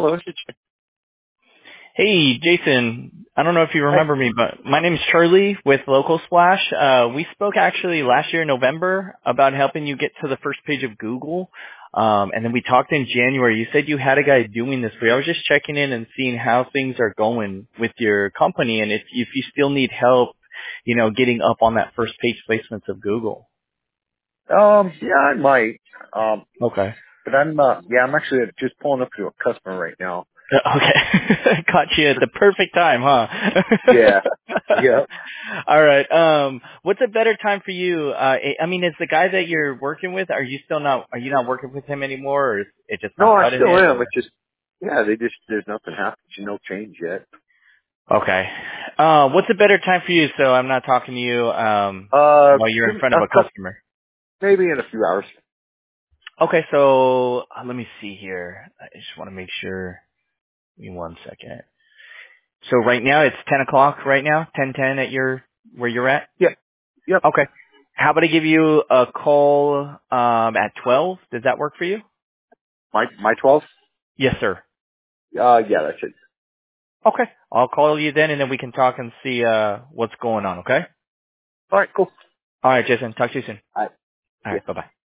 Hello, it's Ch- Hey, Jason. I don't know if you Hi. remember me, but my name is Charlie with Local Splash. We spoke actually last year in November about helping you get to the first page of Google. And then we talked in January. You said you had a guy doing this for you. I was just checking in and seeing how things are going with your company and if you still need help, getting up on that first page placements of Google. Yeah, I might. Okay. But I'm actually just pulling up to a customer right now. Okay. Caught you at the perfect time, huh? Yeah. Yeah. All right. What's a better time for you? I mean, is the guy that you're working with, are you not working with him anymore, or is it just No, not I cutting still it, am. or? It's just, there's nothing happened. No change yet. Okay. What's a better time for you so I'm not talking to you, while you're Give in me front of a a couple, customer? maybe in a few hours. Okay, so let me see here. I just want to make sure. Give me 1 second. So right now it's 10 o'clock right now, 10:10 at where you're at? Yeah. Yep. Okay. How about I give you a call at 12? Does that work for you? My 12? Yes, sir. Yeah, that's it. Okay. I'll call you then and then we can talk and see what's going on, okay? All right, cool. All right, Jason. Talk to you soon. All right. All Yeah. right, bye-bye.